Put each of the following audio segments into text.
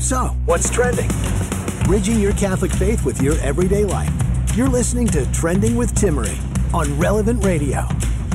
So, What's trending? bridging your Catholic faith with your everyday life. You're listening to Trending with Timmerie on Relevant Radio.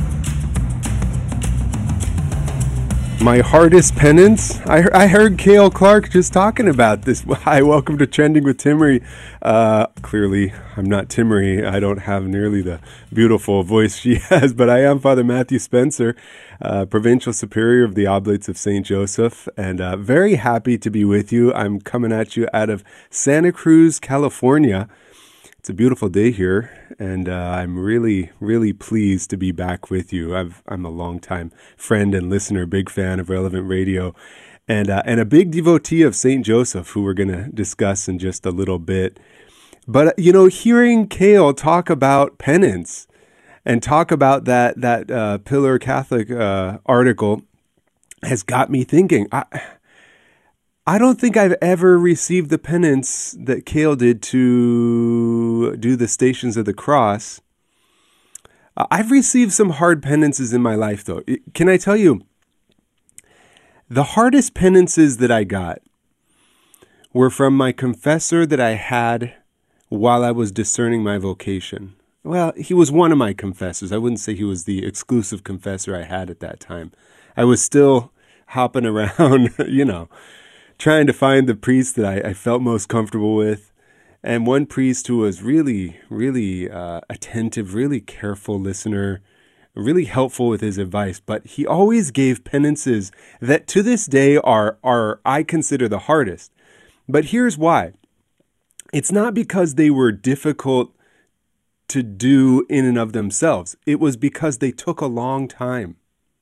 My hardest penance? I heard Cale Clark just talking about this. Hi, welcome to Trending with Timmerie. Clearly, I'm not Timmerie. I don't have nearly the beautiful voice she has, but I am Father Matthew Spencer, Provincial Superior of the Oblates of St. Joseph, and very happy to be with you. I'm coming at you out of Santa Cruz, California. It's a beautiful day here, and I'm really, really pleased to be back with you. I'm a longtime friend and listener, big fan of Relevant Radio, and a big devotee of St. Joseph, who we're going to discuss in just a little bit. But, you know, hearing Cale talk about penance and talk about that Pillar Catholic article has got me thinking. I don't think I've ever received the penance that Cale did to do the Stations of the Cross. I've received some hard penances in my life, though. Can I tell you, the hardest penances that I got were from my confessor that I had while I was discerning my vocation. Well, he was one of my confessors. I wouldn't say he was the exclusive confessor I had at that time. I was still hopping around, trying to find the priest that I felt most comfortable with. And one priest who was really, really attentive, really careful listener, really helpful with his advice. But he always gave penances that to this day are I consider the hardest. But here's why. It's not because they were difficult to do in and of themselves. It was because they took a long time.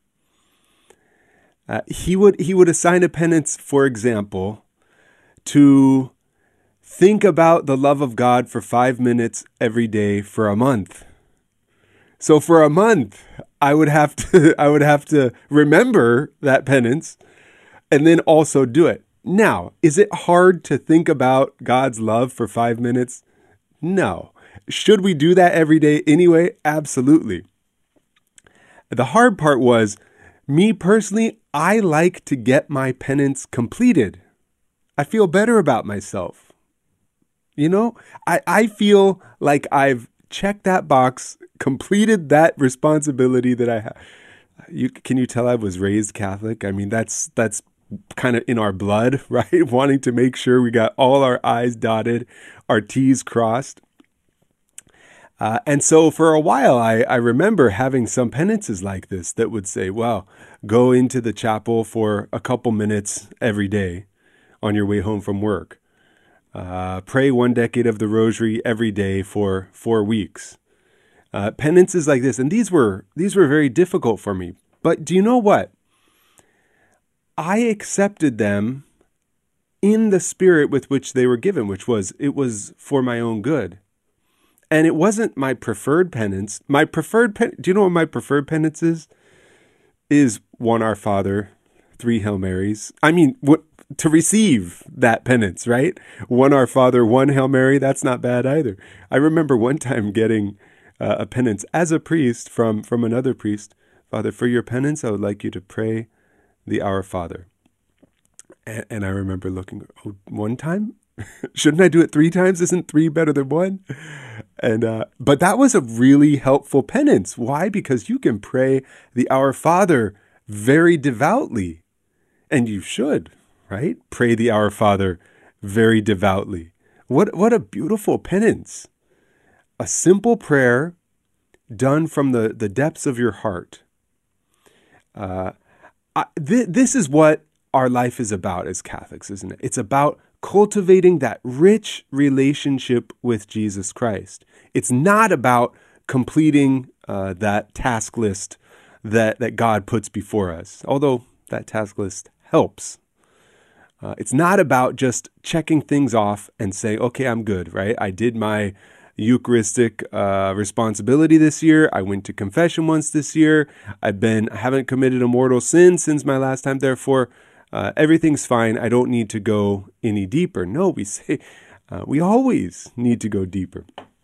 He would assign a penance, for example, to think about the love of God for 5 minutes every day for a month. So for a month, I would have to remember that penance and then also do it. Now, is it hard to think about God's love for 5 minutes? No. Should we do that every day anyway? Absolutely. The hard part was, me personally, I like to get my penance completed. I feel better about myself. I feel like I've checked that box, completed that responsibility that I have. Can you tell I was raised Catholic? I mean, that's kind of in our blood, right? Wanting to make sure we got all our I's dotted, our T's crossed. And so for a while, I remember having some penances like this that would say, well, go into the chapel for a couple minutes every day on your way home from work. Pray 1 decade of the rosary every day for 4 weeks. Penances like this. And these were very difficult for me. But do you know what? I accepted them in the spirit with which they were given, it was for my own good. And it wasn't my preferred penance. Do you know what my preferred penance is? Is 1 Our Father, 3 Hail Marys. I mean, to receive that penance, right? 1 Our Father, 1 Hail Mary, that's not bad either. I remember one time getting a penance as a priest from another priest. Father, for your penance, I would like you to pray the Our Father. And I remember looking, one time? Shouldn't I do it 3 times? Isn't 3 better than 1? And but that was a really helpful penance. Why? Because you can pray the Our Father very devoutly. And you should, right? Pray the Our Father very devoutly. What a beautiful penance. A simple prayer done from the depths of your heart. This is what our life is about as Catholics, isn't it? It's about cultivating that rich relationship with Jesus Christ. It's not about completing that task list that God puts before us, although that task list helps. It's not about just checking things off and saying, okay, I'm good, right? I did my Eucharistic responsibility this year. I went to confession once this year. I haven't committed a mortal sin since my last time. Therefore, everything's fine. I don't need to go any deeper. No, we say we always need to go deeper.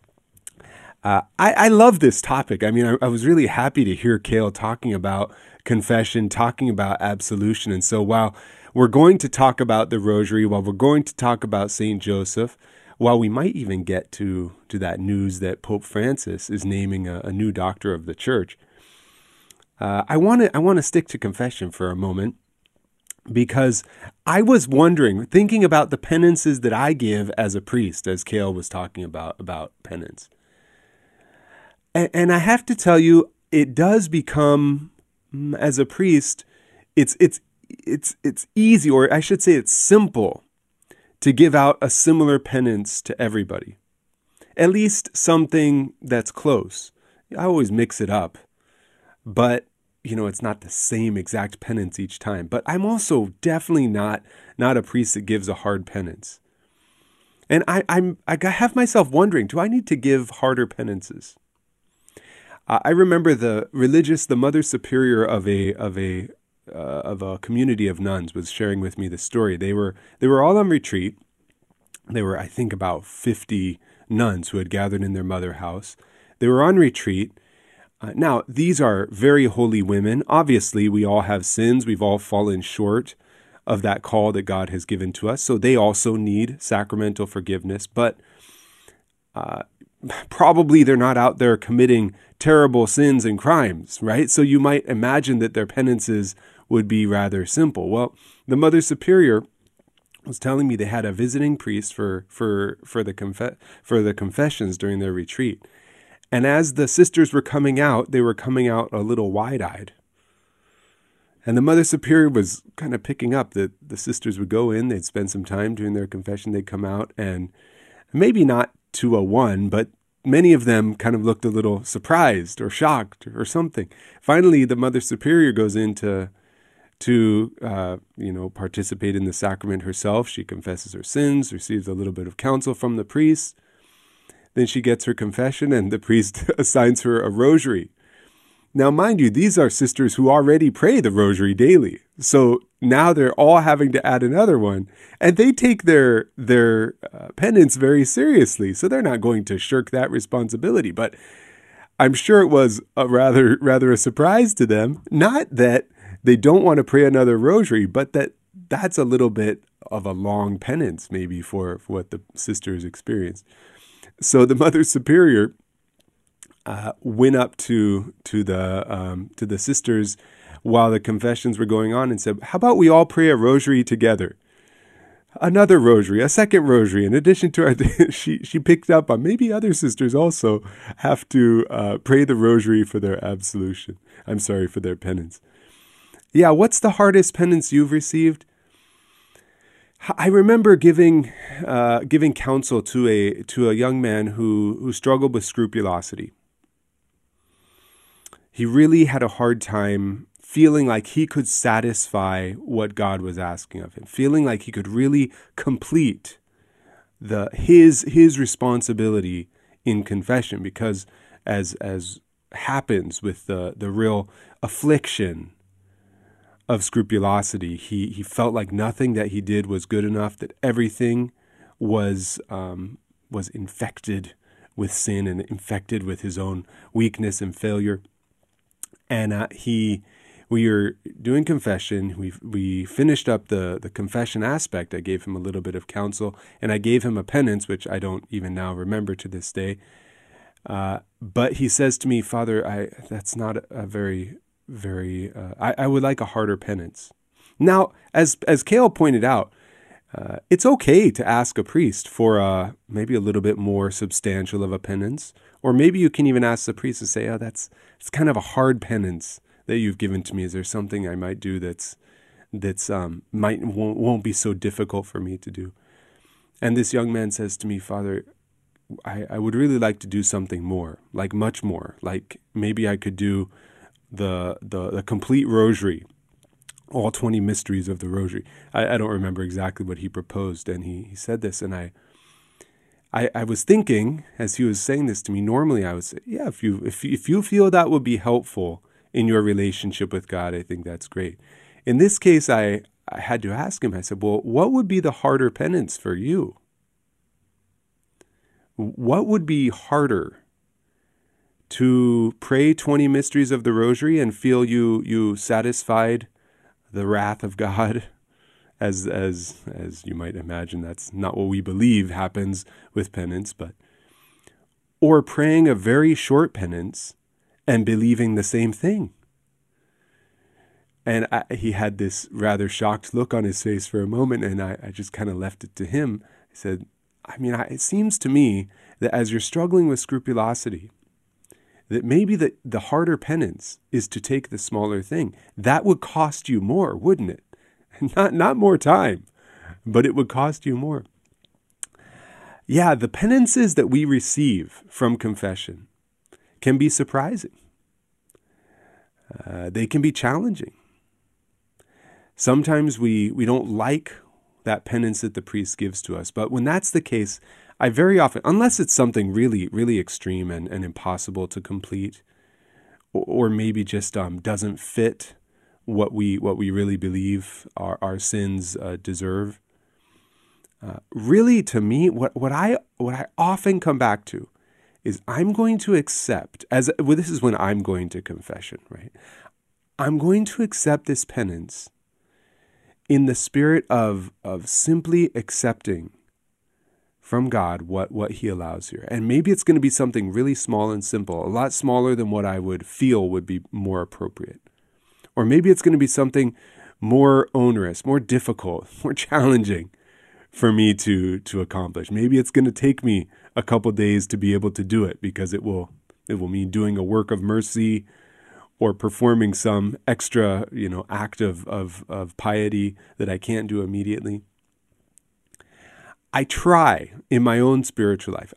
I love this topic. I mean, I was really happy to hear Cale talking about confession, talking about absolution. And so while we're going to talk about the Rosary, while we're going to talk about St. Joseph, while we might even get to that news that Pope Francis is naming a new doctor of the Church, I want to stick to confession for a moment, because I was wondering, thinking about the penances that I give as a priest, as Cale was talking about penance. And I have to tell you, it does become, as a priest, it's easy, or I should say it's simple, to give out a similar penance to everybody. At least something that's close. I always mix it up, but it's not the same exact penance each time. But I'm also definitely not a priest that gives a hard penance. And I have myself wondering, do I need to give harder penances? I remember the Mother Superior of a community of nuns was sharing with me the story. They were all on retreat. They were, I think, about 50 nuns who had gathered in their mother house. They were on retreat. Now, these are very holy women. Obviously, we all have sins. We've all fallen short of that call that God has given to us. So they also need sacramental forgiveness. But probably they're not out there committing terrible sins and crimes, right? So you might imagine that their penances would be rather simple. Well, the Mother Superior was telling me they had a visiting priest for the confessions during their retreat. And as the sisters were coming out, they were coming out a little wide-eyed. And the Mother Superior was kind of picking up that the sisters would go in, they'd spend some time during their confession, they'd come out, and maybe not 201, but many of them kind of looked a little surprised or shocked or something. Finally, the Mother Superior goes in to participate in the sacrament herself. She confesses her sins, receives a little bit of counsel from the priest. Then she gets her confession, and the priest assigns her a rosary. Now, mind you, these are sisters who already pray the rosary daily. So now they're all having to add another one, and they take their penance very seriously. So they're not going to shirk that responsibility. But I'm sure it was a rather a surprise to them. Not that they don't want to pray another rosary, but that's a little bit of a long penance maybe for what the sisters experienced. So the Mother Superior went up to the sisters while the confessions were going on and said, "How about we all pray a rosary together? Another rosary, a second rosary." In addition to our, she picked up on maybe other sisters also have to pray the rosary for their absolution. I'm sorry, for their penance. Yeah, what's the hardest penance you've received? I remember giving counsel to a young man who struggled with scrupulosity. He really had a hard time feeling like he could satisfy what God was asking of him, feeling like he could really complete his responsibility in confession, because as happens with the real affliction of scrupulosity, he felt like nothing that he did was good enough, that everything was infected with sin and infected with his own weakness and failure. And we were doing confession. We finished up the confession aspect. I gave him a little bit of counsel, and I gave him a penance, which I don't even now remember to this day. But he says to me, "Father, that's not a very I would like a harder penance." Now, as Cale pointed out, it's okay to ask a priest for maybe a little bit more substantial of a penance, or maybe you can even ask the priest to say, it's kind of a hard penance that you've given to me. Is there something I might do that's won't be so difficult for me to do? And this young man says to me, "Father, I would really like to do something more, like much more, like maybe I could do the complete rosary, all 20 mysteries of the rosary." I don't remember exactly what he proposed, and he said this, and I was thinking as he was saying this to me, normally I would say, yeah, if you feel that would be helpful in your relationship with God, I think that's great. In this case, I had to ask him, I said, well, what would be the harder penance for you? What would be harder? To pray 20 mysteries of the rosary and feel you satisfied the wrath of God as you might imagine, that's not what we believe happens with penance, or praying a very short penance and believing the same thing. And he had this rather shocked look on his face for a moment, and I just kind of left it to him. I said, it seems to me that as you're struggling with scrupulosity, that maybe the harder penance is to take the smaller thing. That would cost you more, wouldn't it? Not more time, but it would cost you more. Yeah, the penances that we receive from confession can be surprising. They can be challenging. Sometimes we don't like that penance that the priest gives to us. But when that's the case, I very often, unless it's something really, really extreme and impossible to complete, or maybe just doesn't fit what we really believe our sins deserve. Really, to me, what I often come back to is I'm going to accept, this is when I'm going to confession, right? I'm going to accept this penance in the spirit of simply accepting from God what he allows here. And maybe it's going to be something really small and simple, a lot smaller than what I would feel would be more appropriate. Or maybe it's going to be something more onerous, more difficult, more challenging for me to accomplish. Maybe it's going to take me a couple days to be able to do it, because it will mean doing a work of mercy or performing some extra, act of piety that I can't do immediately. I try in my own spiritual life,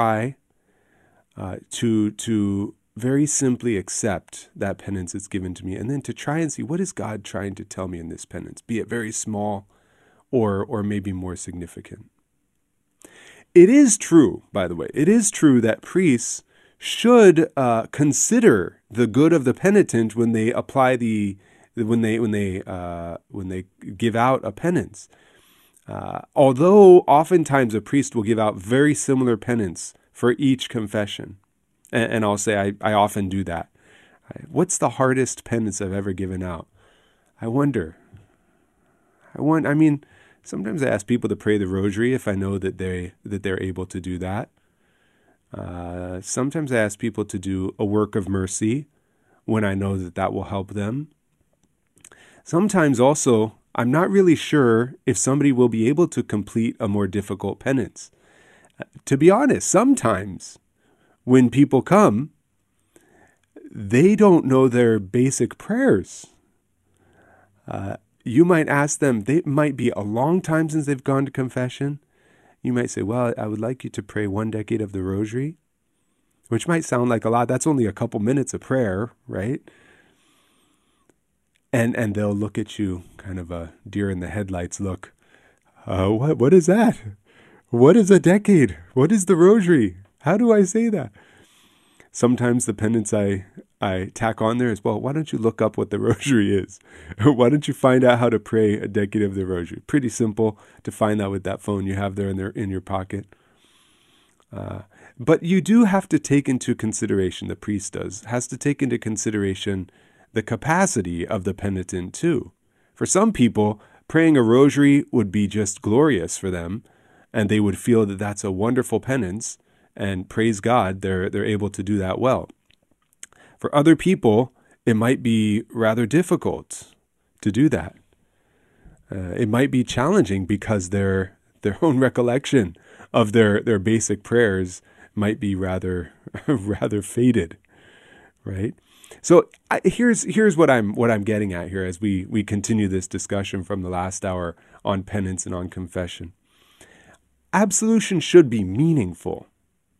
to very simply accept that penance that's given to me, and then to try and see, what is God trying to tell me in this penance, be it very small or maybe more significant. It is true, by the way, that priests should consider the good of the penitent when they apply when they give out a penance. Although oftentimes a priest will give out very similar penance for each confession, and I'll say I often do that. What's the hardest penance I've ever given out? I wonder. Sometimes I ask people to pray the rosary if I know that they're able to do that. Sometimes I ask people to do a work of mercy when I know that will help them. Sometimes also, I'm not really sure if somebody will be able to complete a more difficult penance. To be honest, sometimes when people come, they don't know their basic prayers. You might ask them, they might be a long time since they've gone to confession. You might say, well, I would like you to pray 1 decade of the rosary, which might sound like a lot. That's only a couple minutes of prayer, right? And they'll look at you, kind of a deer in the headlights look. What is that? What is a decade? What is the rosary? How do I say that? Sometimes the penance I tack on there is, well, why don't you look up what the rosary is? Why don't you find out how to pray a decade of the rosary? Pretty simple to find that with that phone you have there in your pocket. But you do have to take into consideration, the priest has to take into consideration the capacity of the penitent too. For some people, praying a rosary would be just glorious for them, and they would feel that that's a wonderful penance, and praise God, they're able to do that well. For other people, it might be rather difficult to do that. It might be challenging because their own recollection of their basic prayers might be rather faded, right? So here's what I'm getting at here as we continue this discussion from the last hour on penance and on confession. Absolution should be meaningful.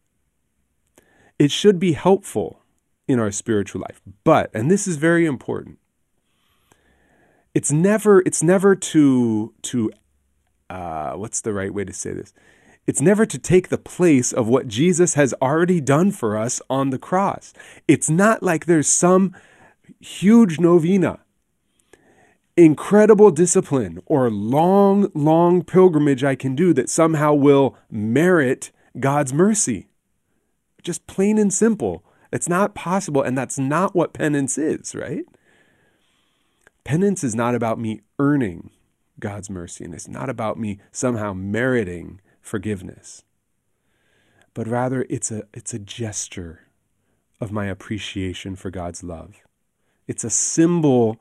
It should be helpful in our spiritual life. But, and this is very important, it's never to what's the right way to say this? It's never to take the place of what Jesus has already done for us on the cross. It's not like there's some huge novena, incredible discipline, or long pilgrimage I can do that somehow will merit God's mercy. Just plain and simple. It's not possible, and that's not what penance is, right? Penance is not about me earning God's mercy. And it's not about me somehow meriting forgiveness, but rather it's a gesture of my appreciation for God's love. It's a symbol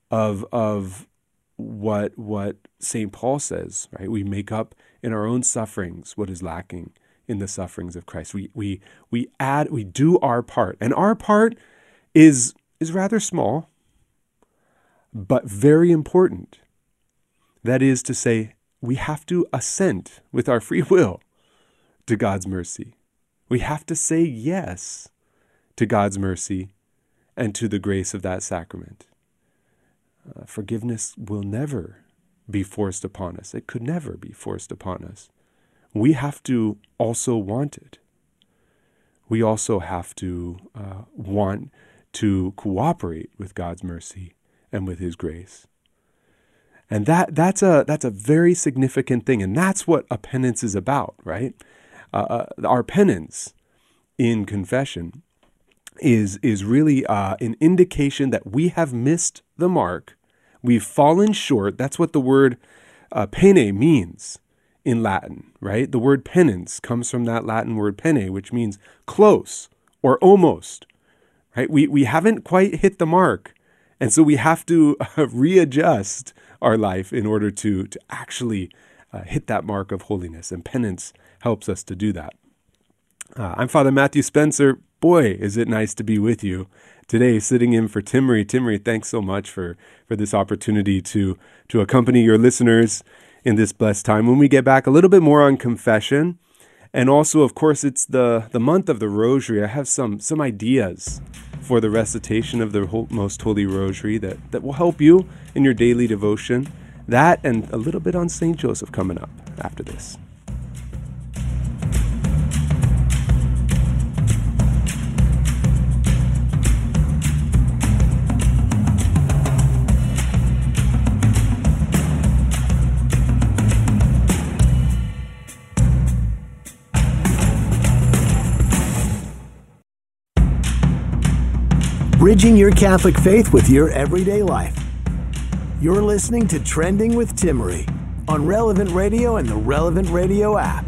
of what St. Paul says, right? We make up in our own sufferings what is lacking in the sufferings of Christ. We do our part, and our part is rather small, but very important. That is to say, we have to assent with our free will to God's mercy. We have to say yes to God's mercy and to the grace of that sacrament. Forgiveness will never be forced upon us. It could never be forced upon us. We have to also want it. We also have to want to cooperate with God's mercy and with His grace. And that's a very significant thing, and that's what a penance is about, right? Our penance in confession is really an indication that we have missed the mark. We've fallen short. That's what the word pene means in Latin, right? The word penance comes from that Latin word pene, which means close or almost, right? We haven't quite hit the mark. And so we have to readjust our life in order to actually hit that mark of holiness. And penance helps us to do that. I'm Father Matthew Spencer. Boy, is it nice to be with you today, sitting in for Timmery. Timmery, thanks so much for this opportunity to accompany your listeners in this blessed time. When we get back, a little bit more on confession. And also, of course, it's the month of the Rosary. I have some ideas for the recitation of the Most Holy Rosary that will help you in your daily devotion. That and a little bit on St. Joseph coming up after this. Bridging your Catholic faith with your everyday life. You're listening to Trending with Timmery on Relevant Radio and the Relevant Radio app.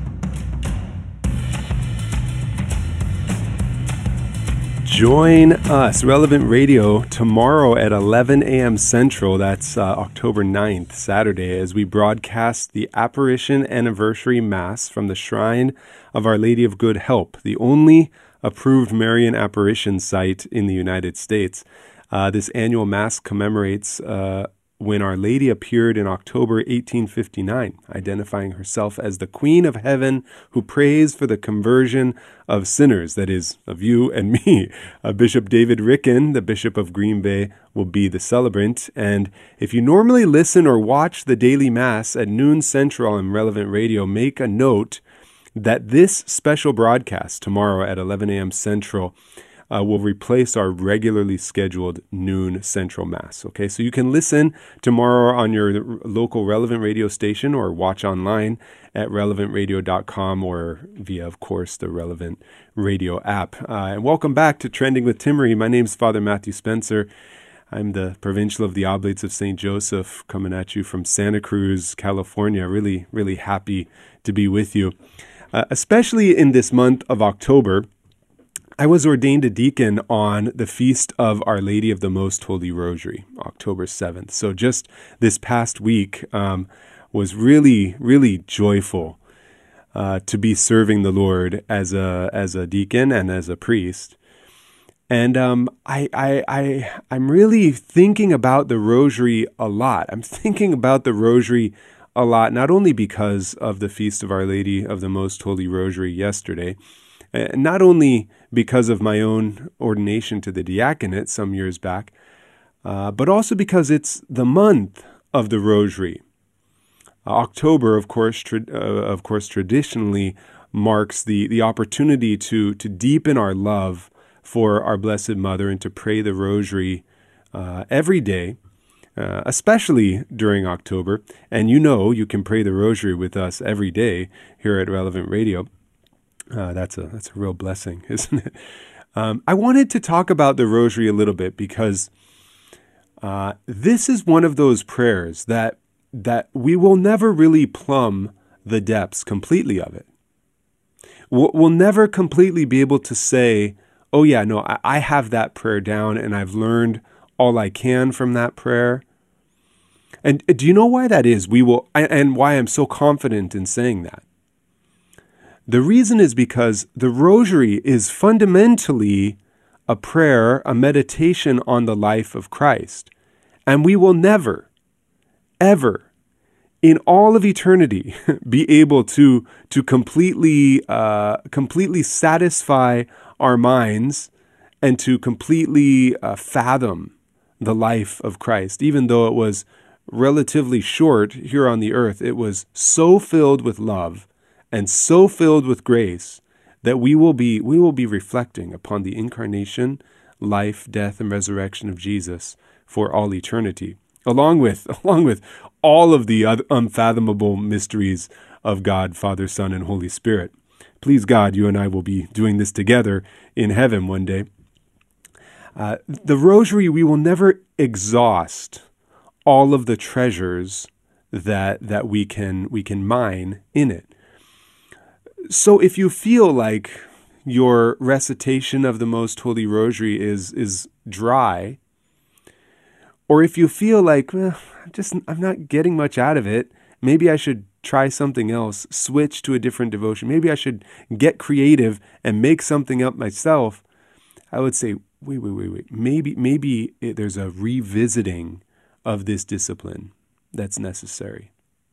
Join us, Relevant Radio, tomorrow at 11 a.m. Central. That's October 9th, Saturday, as we broadcast the Apparition Anniversary Mass from the Shrine of Our Lady of Good Help, the only approved Marian apparition site in the United States. This annual Mass commemorates when Our Lady appeared in October 1859, identifying herself as the Queen of Heaven who prays for the conversion of sinners, that is, of you and me. Bishop David Ricken, the Bishop of Green Bay, will be the celebrant. And if you normally listen or watch the daily Mass at noon Central on Relevant Radio, make a note that this special broadcast tomorrow at 11 a.m. Central will replace our regularly scheduled noon Central Mass. Okay, so you can listen tomorrow on your local Relevant Radio station or watch online at relevantradio.com or via, of course, the Relevant Radio app. And welcome back to Trending with Timmery. My name is Father Matthew Spencer. I'm the Provincial of the Oblates of St. Joseph, coming at you from Santa Cruz, California. Really, really happy to be with you. Especially in this month of October, I was ordained a deacon on the feast of Our Lady of the Most Holy Rosary, October 7th. So just this past week was really, really joyful to be serving the Lord as a deacon and as a priest. And I'm really thinking about the Rosary a lot. I'm thinking about the Rosary a lot, not only because of the feast of Our Lady of the Most Holy Rosary yesterday, not only because of my own ordination to the diaconate some years back, but also because it's the month of the Rosary. October, of course, traditionally marks the opportunity to deepen our love for our Blessed Mother and to pray the Rosary every day. Especially during October. And you can pray the Rosary with us every day here at Relevant Radio. That's a real blessing, isn't it? I wanted to talk about the Rosary a little bit because this is one of those prayers that that we will never really plumb the depths completely of it. We'll never completely be able to say, oh yeah, no, I have that prayer down and I've learned all I can from that prayer. And do you know why that is? And why I'm so confident in saying that? The reason is because the Rosary is fundamentally a prayer, a meditation on the life of Christ. And we will never, ever, in all of eternity, be able to completely satisfy our minds and to completely fathom the life of Christ. Even though it was relatively short here on the earth, it was so filled with love and so filled with grace that we will be reflecting upon the incarnation, life, death, and resurrection of Jesus for all eternity, along with all of the unfathomable mysteries of God, Father, Son, and Holy Spirit. Please God, you and I will be doing this together in heaven one day. The Rosary, we will never exhaust all of the treasures that we can mine in it. So if you feel like your recitation of the Most Holy Rosary is dry, or if you feel like, I'm not getting much out of it, maybe I should try something else, switch to a different devotion, maybe I should get creative and make something up myself, I would say, wait. Maybe there's a revisiting of this discipline that's necessary.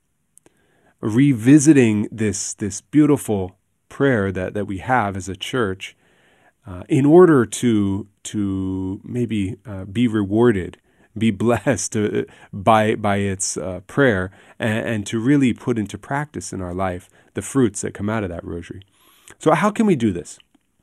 Revisiting this beautiful prayer that we have as a church in order to maybe be rewarded, be blessed by its prayer, and to really put into practice in our life the fruits that come out of that Rosary. So how can we do this?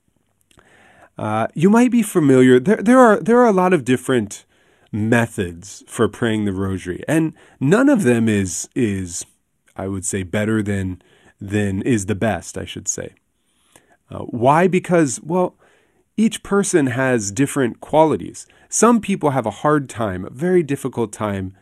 You might be familiar. There are a lot of different methods for praying the Rosary, and none of them is I would say better than is the best, I should say. Why? Because, each person has different qualities. Some people have a hard time, a very difficult time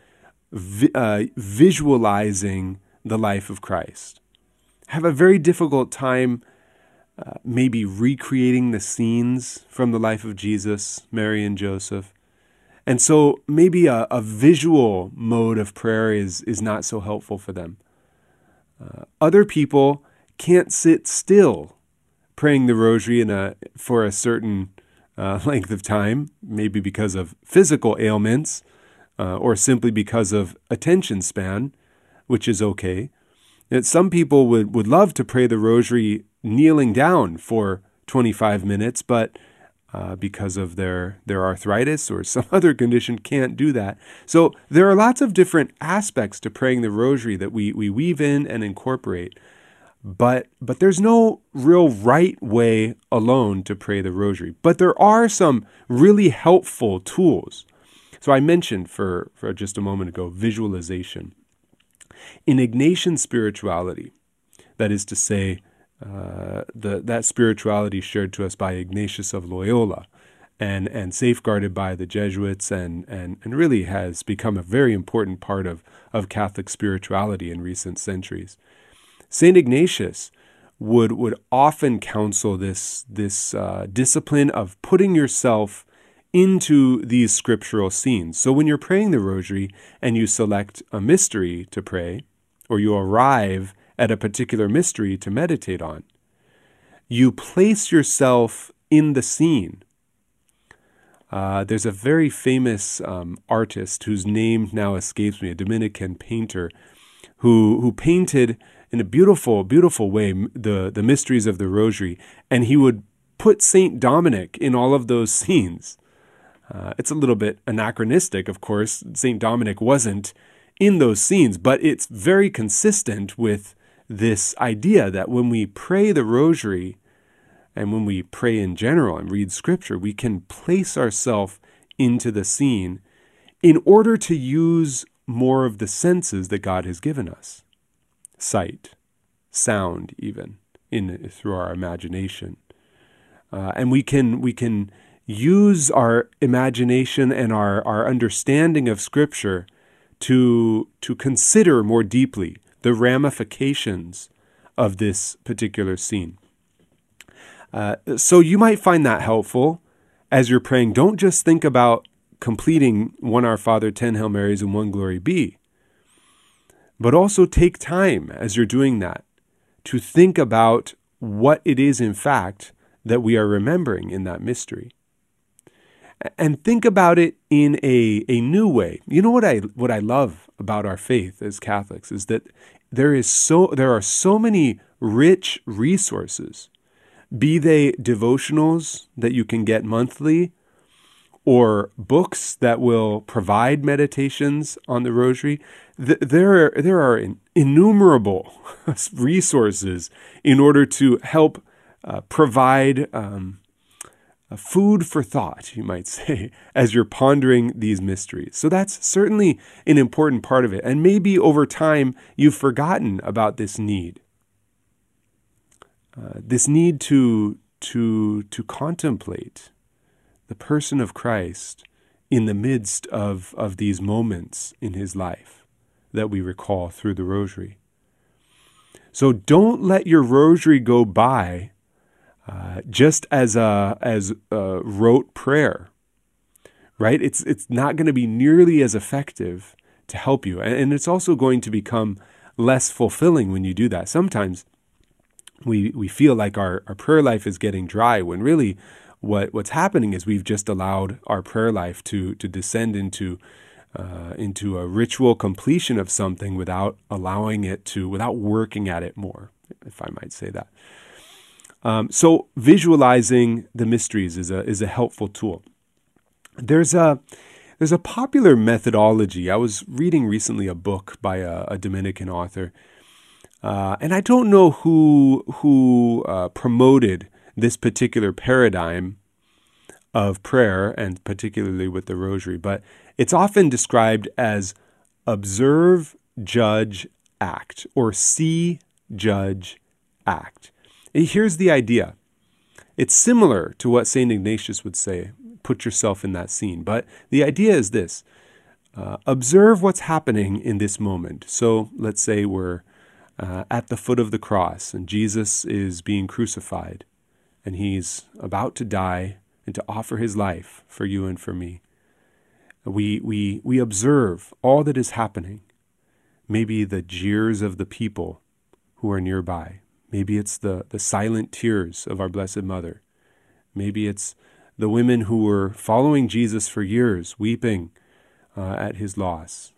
visualizing the life of Christ. Have a very difficult time maybe recreating the scenes from the life of Jesus, Mary and Joseph. And so maybe a visual mode of prayer is not so helpful for them. Other people can't sit still praying the Rosary for a certain length of time, maybe because of physical ailments or simply because of attention span, which is okay. And some people would love to pray the Rosary kneeling down for 25 minutes, but because of their arthritis or some other condition can't do that. So there are lots of different aspects to praying the Rosary that we weave in and incorporate. But there's no real right way alone to pray the Rosary. But there are some really helpful tools. So I mentioned for just a moment ago, visualization. In Ignatian spirituality, that is to say, that spirituality shared to us by Ignatius of Loyola and safeguarded by the Jesuits and really has become a very important part of Catholic spirituality in recent centuries. St. Ignatius would often counsel this discipline of putting yourself into these scriptural scenes. So when you're praying the Rosary and you select a mystery to pray, or you arrive at a particular mystery to meditate on, you place yourself in the scene. There's a very famous artist whose name now escapes me, a Dominican painter, who painted in a beautiful, beautiful way the mysteries of the Rosary, and he would put Saint Dominic in all of those scenes. It's a little bit anachronistic, of course. Saint Dominic wasn't in those scenes, but it's very consistent with this idea that when we pray the Rosary and when we pray in general and read Scripture, we can place ourselves into the scene in order to use more of the senses that God has given us. Sight, sound, even through our imagination, and we can use our imagination and our understanding of Scripture to consider more deeply the ramifications of this particular scene. So you might find that helpful as you're praying. Don't just think about completing 1 Our Father, 10 Hail Marys, and 1 Glory Be, but also take time as you're doing that to think about what it is, in fact, that we are remembering in that mystery. And think about it in a new way. You know what I love about our faith as Catholics is that there are so many rich resources, be they devotionals that you can get monthly, or books that will provide meditations on the Rosary. There are innumerable resources in order to help provide food for thought, you might say, as you're pondering these mysteries. So that's certainly an important part of it. And maybe over time you've forgotten about this need. This need to contemplate the person of Christ in the midst of these moments in his life that we recall through the Rosary. So don't let your Rosary go by just as a rote prayer, right? It's not going to be nearly as effective to help you, and it's also going to become less fulfilling when you do that. Sometimes we feel like our prayer life is getting dry, when really what's happening is we've just allowed our prayer life to descend into a ritual completion of something without working at it more, if I might say that. So visualizing the mysteries is a helpful tool. There's a popular methodology. I was reading recently a book by a Dominican author, and I don't know who promoted this particular paradigm of prayer, and particularly with the Rosary, but it's often described as observe, judge, act, or see, judge, act. Here's the idea. It's similar to what St. Ignatius would say, put yourself in that scene, but the idea is this. Observe what's happening in this moment. So let's say we're at the foot of the cross and Jesus is being crucified and he's about to die and to offer his life for you and for me. We observe all that is happening. Maybe the jeers of the people who are nearby. Maybe it's the silent tears of our Blessed Mother. Maybe it's the women who were following Jesus for years, weeping at his loss.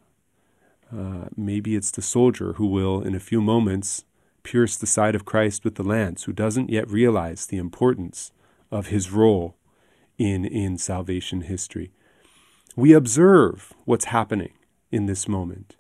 Maybe it's the soldier who will, in a few moments, pierce the side of Christ with the lance, who doesn't yet realize the importance of his role in salvation history. We observe what's happening in this moment.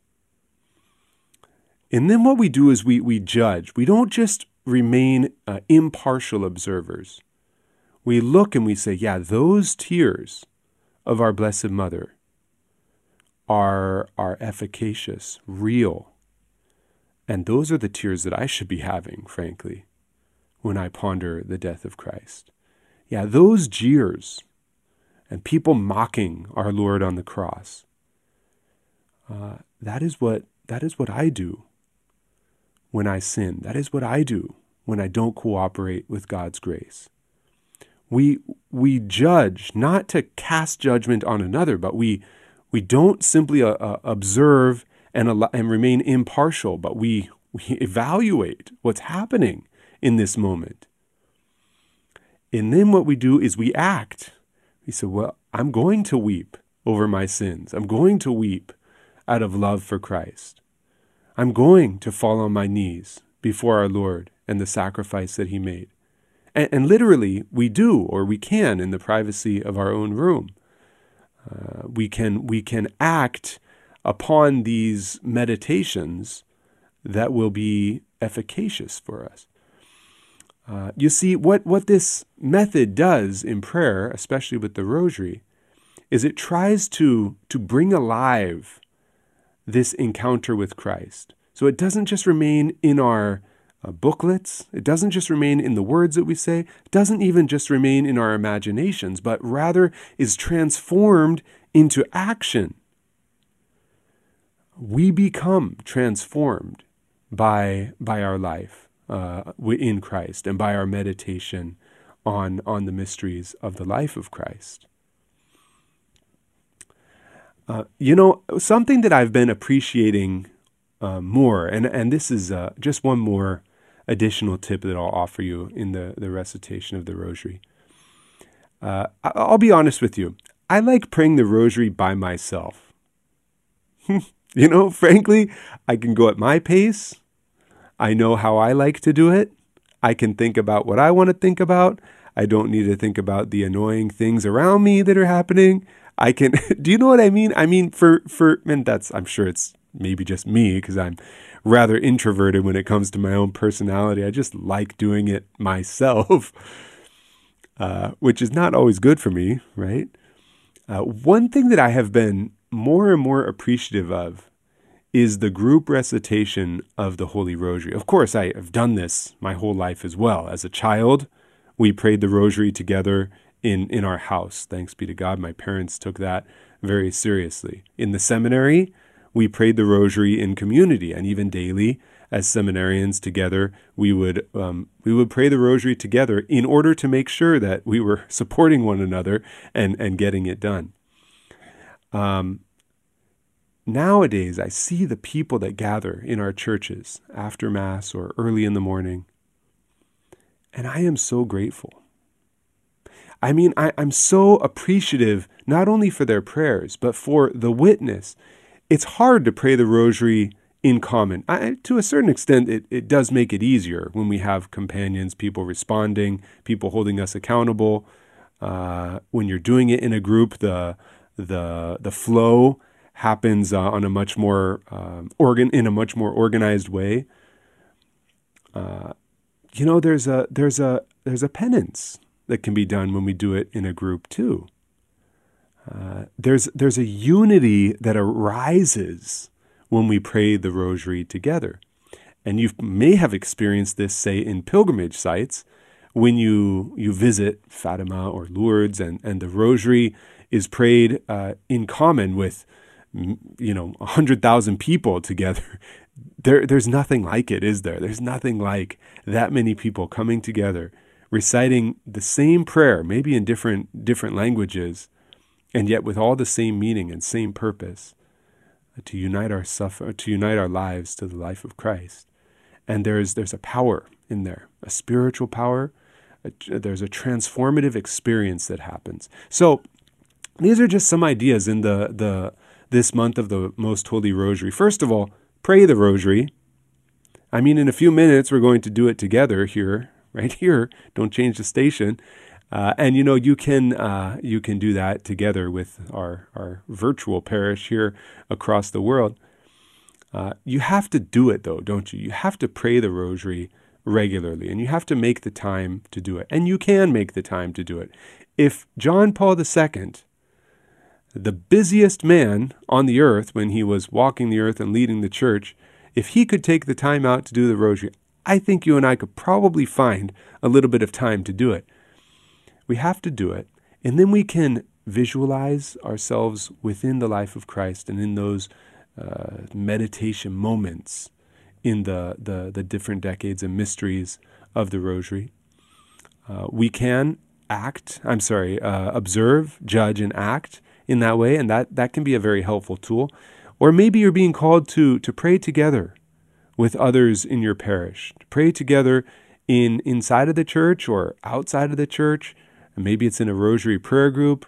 And then what we do is we judge. We don't just remain impartial observers. We look and we say, yeah, those tears of our Blessed Mother are efficacious, real. And those are the tears that I should be having, frankly, when I ponder the death of Christ. Yeah, those jeers and people mocking our Lord on the cross, that is what I do when I sin. That is what I do when I don't cooperate with God's grace. We judge, not to cast judgment on another, but we don't simply observe and remain impartial, but we evaluate what's happening in this moment. And then what we do is we act. We say, well, I'm going to weep over my sins. I'm going to weep out of love for Christ. I'm going to fall on my knees before our Lord and the sacrifice that he made. And literally, we do, or we can, in the privacy of our own room. We can act upon these meditations that will be efficacious for us. You see, what this method does in prayer, especially with the Rosary, is it tries to bring alive this encounter with Christ. So it doesn't just remain in our booklets. It doesn't just remain in the words that we say. It doesn't even just remain in our imaginations, but rather is transformed into action. we become transformed by our life in Christ and by our meditation on the mysteries of the life of Christ. Something that I've been appreciating more, and this is just one more additional tip that I'll offer you in the recitation of the Rosary. I'll be honest with you. I like praying the Rosary by myself. Frankly, I can go at my pace. I know how I like to do it. I can think about what I want to think about. I don't need to think about the annoying things around me that are happening. I can, do you know what I mean? I mean, and I'm sure it's maybe just me because I'm rather introverted when it comes to my own personality. I just like doing it myself, which is not always good for me, right? One thing that I have been more and more appreciative of is the group recitation of the Holy Rosary. Of course, I have done this my whole life as well. As a child, we prayed the Rosary together in our house. Thanks be to God, my parents took that very seriously. In the seminary, we prayed the Rosary in community, and even daily, as seminarians together, we would pray the Rosary together in order to make sure that we were supporting one another and getting it done. Nowadays, I see the people that gather in our churches after Mass or early in the morning, and I am so grateful. I mean, I'm so appreciative not only for their prayers, but for the witness. It's hard to pray the Rosary in common. To a certain extent, it does make it easier when we have companions, people responding, people holding us accountable. When you're doing it in a group, the flow happens on a much more in a much more organized way. There's a penance that can be done when we do it in a group too. There's a unity that arises when we pray the Rosary together. And you may have experienced this, say, in pilgrimage sites, when you visit Fatima or Lourdes and the Rosary is prayed in common with 100,000 people together. There's nothing like it, is there? There's nothing like that many people coming together, reciting the same prayer, maybe in different languages, and yet with all the same meaning and same purpose, to unite our lives to the life of Christ. And there's a power in there, a spiritual power. There's a transformative experience that happens. So these are just some ideas in this month of the Most Holy Rosary. First of all, pray the Rosary. I mean, in a few minutes, we're going to do it together here, right here. Don't change the station. And you can do that together with our virtual parish here across the world. You have to do it though, don't you? You have to pray the Rosary regularly, and you have to make the time to do it. And you can make the time to do it. If John Paul II, the busiest man on the earth when he was walking the earth and leading the church, if he could take the time out to do the Rosary, I think you and I could probably find a little bit of time to do it. We have to do it, and then we can visualize ourselves within the life of Christ and in those meditation moments in the different decades and mysteries of the Rosary. We can observe, judge, and act in that way, and that can be a very helpful tool. Or maybe you're being called to pray together with others in your parish, to pray together inside of the church or outside of the church. And maybe it's in a Rosary prayer group.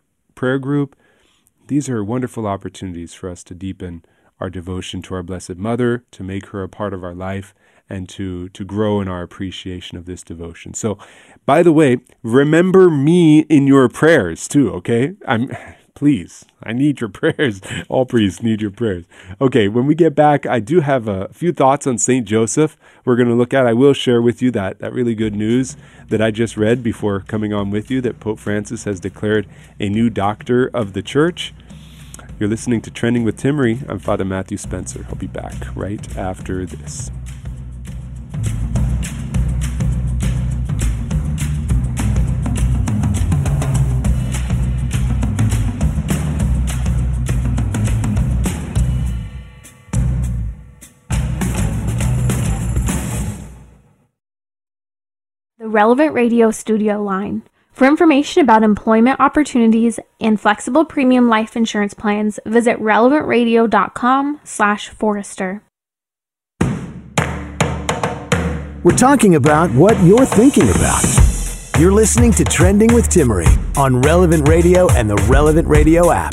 These are wonderful opportunities for us to deepen our devotion to our Blessed Mother, to make her a part of our life, and to grow in our appreciation of this devotion. So, by the way, remember me in your prayers too, okay? Please, I need your prayers. All priests need your prayers. Okay, when we get back, I do have a few thoughts on St. Joseph we're going to look at. I will share with you that really good news that I just read before coming on with you, that Pope Francis has declared a new doctor of the Church. You're listening to Trending with Timmery. I'm Father Matthew Spencer. I'll be back right after this. Relevant Radio studio line. For information about employment opportunities and flexible premium life insurance plans, visit relevantradio.com/Forrester. We're talking about what you're thinking about. You're listening to Trending with Timmery on Relevant Radio and the Relevant Radio app.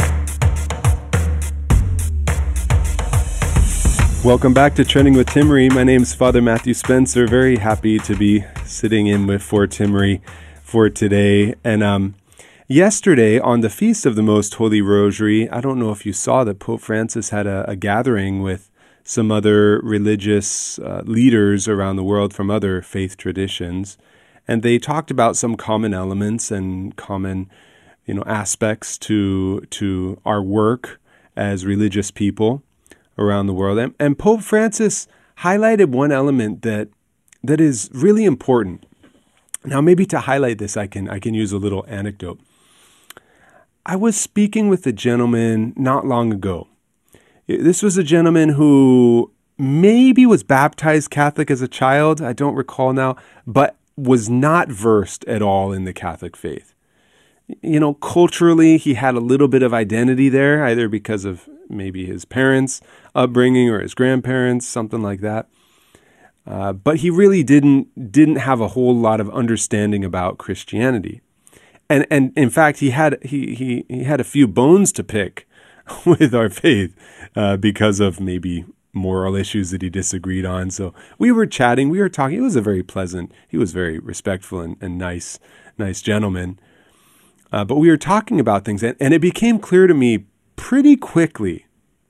Welcome back to Trending with Timmery. My name is Father Matthew Spencer. Very happy to be sitting in for Timmery for today. And yesterday, on the Feast of the Most Holy Rosary, I don't know if you saw that Pope Francis had a gathering with some other religious leaders around the world from other faith traditions. And they talked about some common elements and common, aspects to our work as religious people around the world. And Pope Francis highlighted one element that is really important. Now, maybe to highlight this, I can use a little anecdote. I was speaking with a gentleman not long ago. This was a gentleman who maybe was baptized Catholic as a child, I don't recall now, but was not versed at all in the Catholic faith. Culturally, he had a little bit of identity there, either because of maybe his parents' upbringing or his grandparents, something like that. But he really didn't have a whole lot of understanding about Christianity, and in fact he had a few bones to pick with our faith because of maybe moral issues that he disagreed on. So we were chatting, we were talking. He was very respectful and nice gentleman. But we were talking about things, and it became clear to me pretty quickly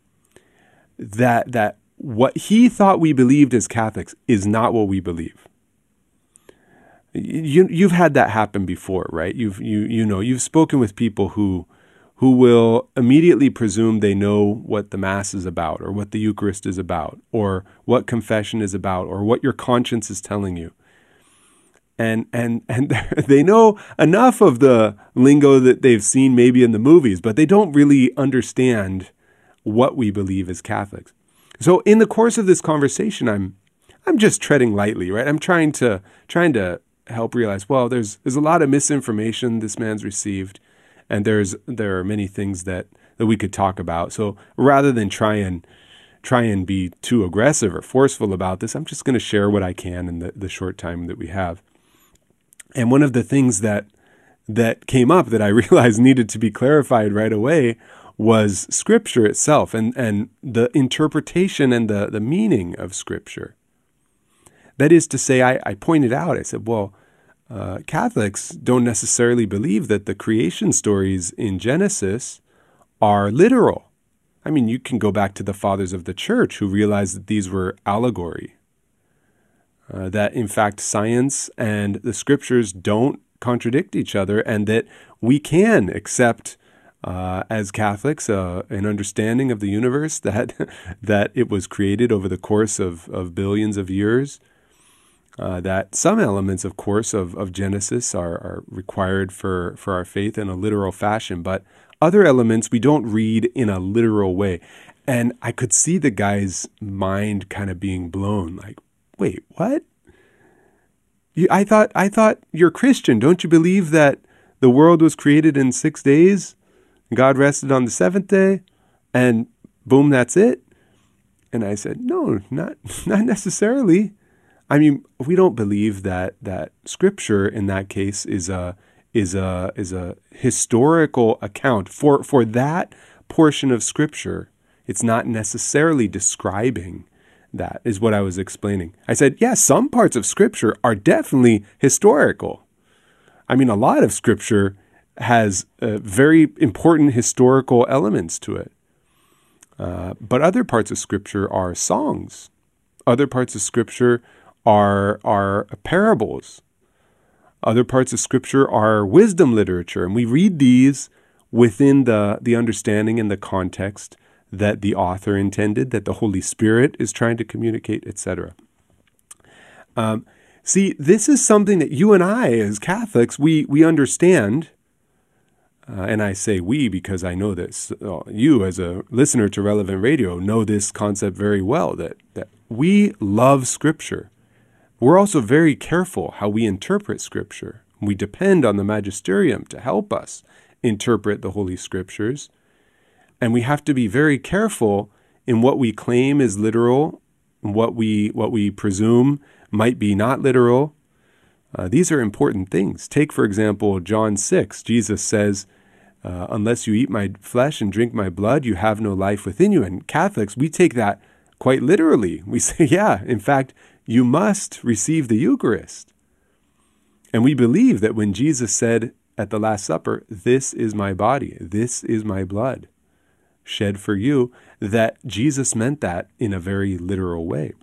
that what he thought we believed as Catholics is not what we believe. You've had that happen before, right? You've spoken with people who will immediately presume they know what the Mass is about, or what the Eucharist is about, or what confession is about, or what your conscience is telling you. And they know enough of the lingo that they've seen maybe in the movies, but they don't really understand what we believe as Catholics. So in the course of this conversation, I'm just treading lightly, right? I'm trying to help realize, well, there's a lot of misinformation this man's received, and there are many things that we could talk about. So rather than try and be too aggressive or forceful about this, I'm just going to share what I can in the short time that we have. And one of the things that came up that I realized needed to be clarified right away was Scripture itself and the interpretation and the meaning of Scripture. That is to say, I pointed out, I said, well, Catholics don't necessarily believe that the creation stories in Genesis are literal. I mean, you can go back to the fathers of the church who realized that these were allegory. That, in fact, science and the Scriptures don't contradict each other, and that we can accept as Catholics, an understanding of the universe that it was created over the course of billions of years. That some elements, of course, of Genesis are required for our faith in a literal fashion, but other elements we don't read in a literal way. And I could see the guy's mind kind of being blown. Like, wait, what? I thought you're Christian. Don't you believe that the world was created in 6 days? God rested on the seventh day, and boom, that's it. And I said, no, not necessarily. I mean, we don't believe that Scripture in that case is a historical account for that portion of Scripture. It's not necessarily describing that, is what I was explaining. I said, yes, some parts of Scripture are definitely historical. I mean, a lot of Scripture has very important historical elements to it. But other parts of Scripture are songs. Other parts of Scripture are parables. Other parts of Scripture are wisdom literature. And we read these within the understanding and the context that the author intended, that the Holy Spirit is trying to communicate, etc. See, this is something that you and I, as Catholics, we understand. And I say we because I know this. You, as a listener to Relevant Radio, know this concept very well, that we love Scripture. we're also very careful how we interpret Scripture. We depend on the magisterium to help us interpret the Holy Scriptures. And we have to be very careful in what we claim is literal, and what we presume might be not literal. These are important things. Take, for example, John 6. Jesus says, unless you eat my flesh and drink my blood, you have no life within you. And Catholics, we take that quite literally. We say, yeah, in fact, you must receive the Eucharist. And we believe that when Jesus said at the Last Supper, this is my body, this is my blood, shed for you, that Jesus meant that in a very literal way.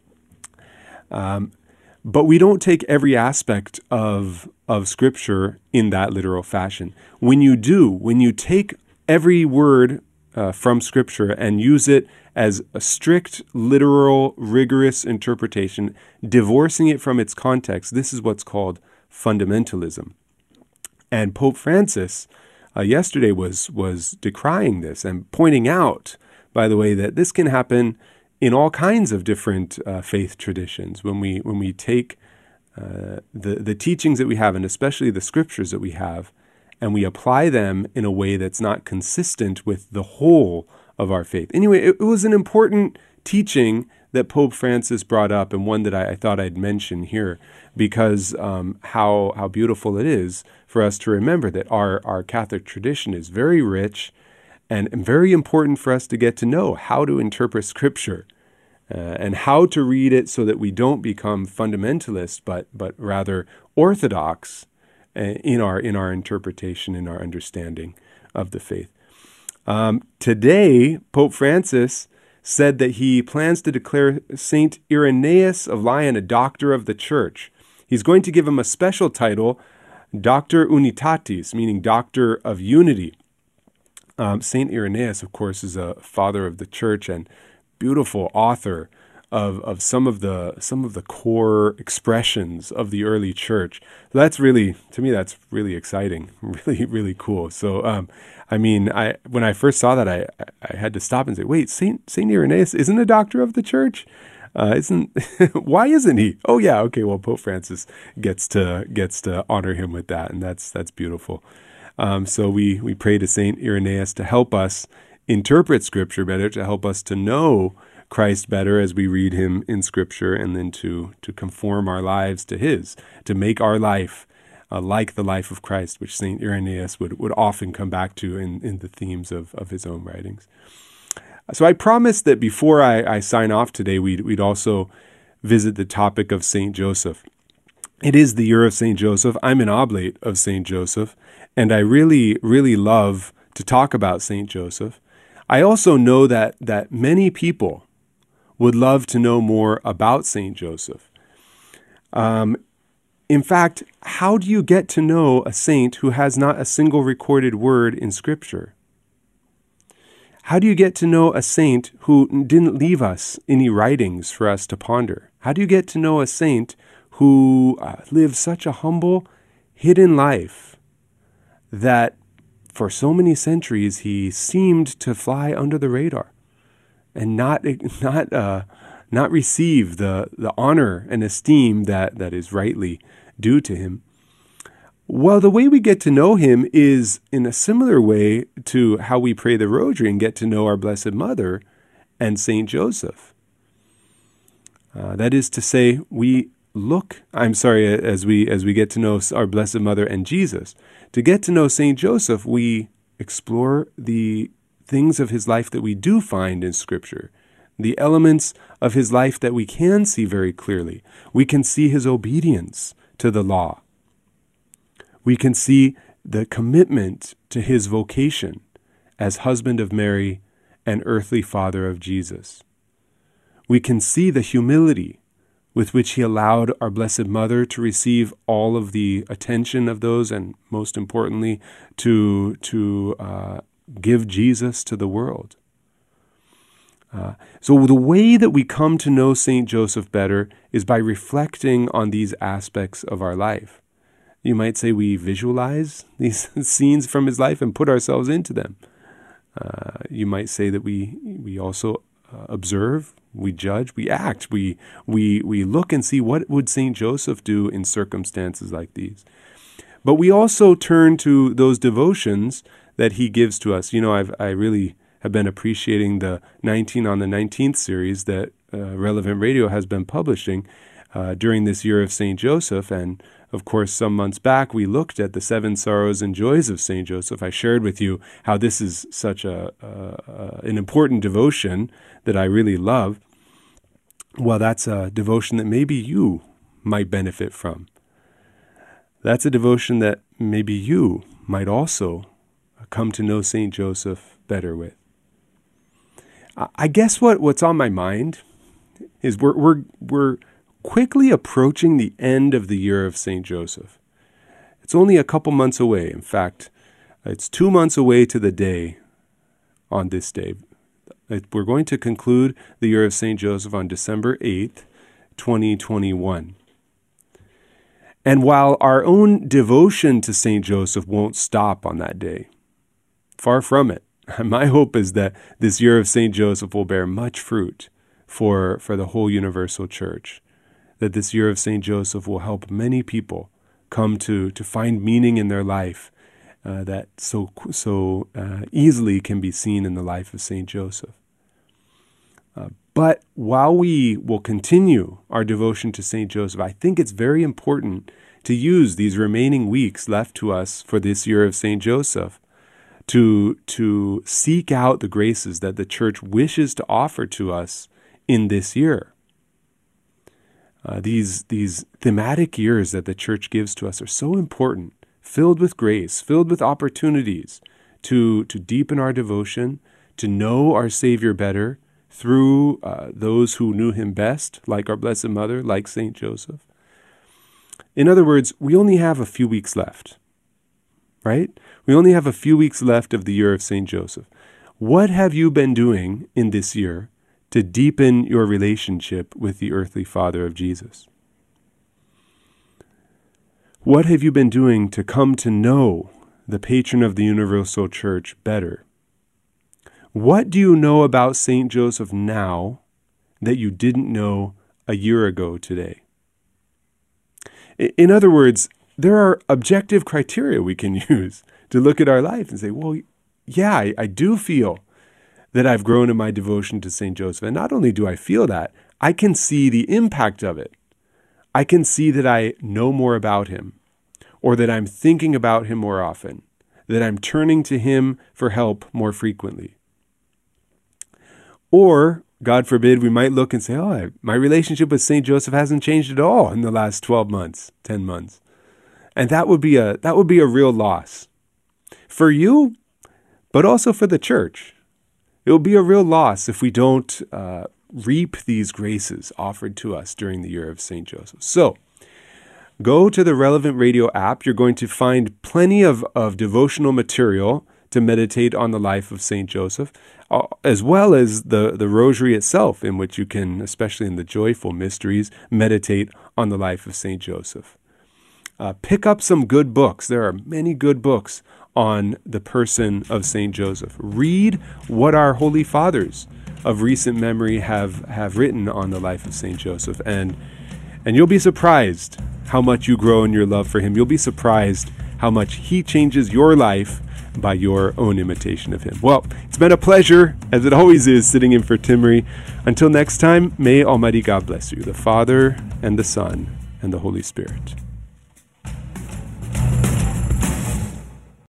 But we don't take every aspect of Scripture in that literal fashion. When you take every word from Scripture and use it as a strict, literal, rigorous interpretation, divorcing it from its context, this is what's called fundamentalism. And Pope Francis yesterday was decrying this and pointing out, by the way, that this can happen in all kinds of different faith traditions. When we take the teachings that we have, and especially the Scriptures that we have, and we apply them in a way that's not consistent with the whole of our faith. Anyway, it was an important teaching that Pope Francis brought up, and one that I thought I'd mention here, because how beautiful it is for us to remember that our Catholic tradition is very rich and very important for us to get to know how to interpret Scripture and how to read it so that we don't become fundamentalists, but rather orthodox in our interpretation, in our understanding of the faith. Today, Pope Francis said that he plans to declare Saint Irenaeus of Lyon a doctor of the Church. He's going to give him a special title, Doctor Unitatis, meaning Doctor of Unity. Saint Irenaeus, of course, is a father of the Church and beautiful author of some of the core expressions of the early Church. So that's really, to me, that's really exciting, really, really cool. So, when I first saw that, I had to stop and say, wait, Saint Irenaeus isn't a doctor of the Church? Why isn't he? Oh yeah, okay. Well, Pope Francis gets to honor him with that, and that's beautiful. So we pray to Saint Irenaeus to help us interpret Scripture better, to help us to know Christ better as we read him in Scripture, and then to conform our lives to his, to make our life like the life of Christ, which Saint Irenaeus would often come back to in the themes of his own writings. So I promised that before I sign off today, we'd also visit the topic of Saint Joseph. It is the year of Saint Joseph. I'm an oblate of Saint Joseph, and I really, really love to talk about Saint Joseph. I also know that many people would love to know more about Saint Joseph. In fact, how do you get to know a saint who has not a single recorded word in Scripture? How do you get to know a saint who didn't leave us any writings for us to ponder? How do you get to know a saint who lived such a humble, hidden life that for so many centuries he seemed to fly under the radar and not receive the honor and esteem that is rightly due to him? Well, the way we get to know him is in a similar way to how we pray the Rosary and get to know our Blessed Mother and Saint Joseph. That is to say, as we get to know our Blessed Mother and Jesus. To get to know Saint Joseph, we explore the things of his life that we do find in Scripture, the elements of his life that we can see very clearly. We can see his obedience to the law. We can see the commitment to his vocation as husband of Mary and earthly father of Jesus. We can see the humility with which he allowed our Blessed Mother to receive all of the attention of those, and most importantly, to give Jesus to the world. So the way that we come to know Saint Joseph better is by reflecting on these aspects of our life. You might say we visualize these scenes from his life and put ourselves into them. You might say that we also observe, we judge, we act, we look and see what would St. Joseph do in circumstances like these. But we also turn to those devotions that he gives to us. I really have been appreciating the 19 on the 19th series that Relevant Radio has been publishing during this year of St. Joseph. And of course, some months back, we looked at the 7 sorrows and joys of St. Joseph. I shared with you how this is such an important devotion that I really love. Well, that's a devotion that maybe you might benefit from. That's a devotion that maybe you might also come to know St. Joseph better with. I guess what's on my mind is we're quickly approaching the end of the year of St. Joseph. It's only a couple months away. In fact, it's 2 months away to the day on this day. We're going to conclude the year of St. Joseph on December 8th, 2021. And while our own devotion to St. Joseph won't stop on that day, far from it, my hope is that this year of St. Joseph will bear much fruit for the whole universal church, that this year of St. Joseph will help many people come to find meaning in their life that so easily can be seen in the life of St. Joseph. But while we will continue our devotion to St. Joseph, I think it's very important to use these remaining weeks left to us for this year of St. Joseph to seek out the graces that the Church wishes to offer to us in this year. These thematic years that the Church gives to us are so important, filled with grace, filled with opportunities to deepen our devotion, to know our Savior better, through those who knew him best, like our Blessed Mother, like St. Joseph. In other words, we only have a few weeks left, right? We only have a few weeks left of the year of St. Joseph. What have you been doing in this year to deepen your relationship with the earthly Father of Jesus? What have you been doing to come to know the patron of the universal church better? What do you know about St. Joseph now that you didn't know a year ago today? In other words, there are objective criteria we can use to look at our life and say, well, yeah, I do feel that I've grown in my devotion to St. Joseph. And not only do I feel that, I can see the impact of it. I can see that I know more about him, or that I'm thinking about him more often, that I'm turning to him for help more frequently. Or, God forbid, we might look and say, oh, my relationship with St. Joseph hasn't changed at all in the last 12 months, 10 months. And that would be a real loss for you, but also for the church. It will be a real loss if we don't reap these graces offered to us during the year of St. Joseph. So, go to the Relevant Radio app. You're going to find plenty of devotional material to meditate on the life of St. Joseph, as well as the rosary itself, in which you can, especially in the joyful mysteries, meditate on the life of St. Joseph. Pick up some good books. There are many good books on the person of St. Joseph. Read what our Holy Fathers of recent memory have written on the life of St. Joseph, and you'll be surprised how much you grow in your love for him. You'll be surprised how much he changes your life by your own imitation of him. Well, it's been a pleasure, as it always is, sitting in for Timmery. Until next time, may Almighty God bless you, the Father and the Son and the Holy Spirit.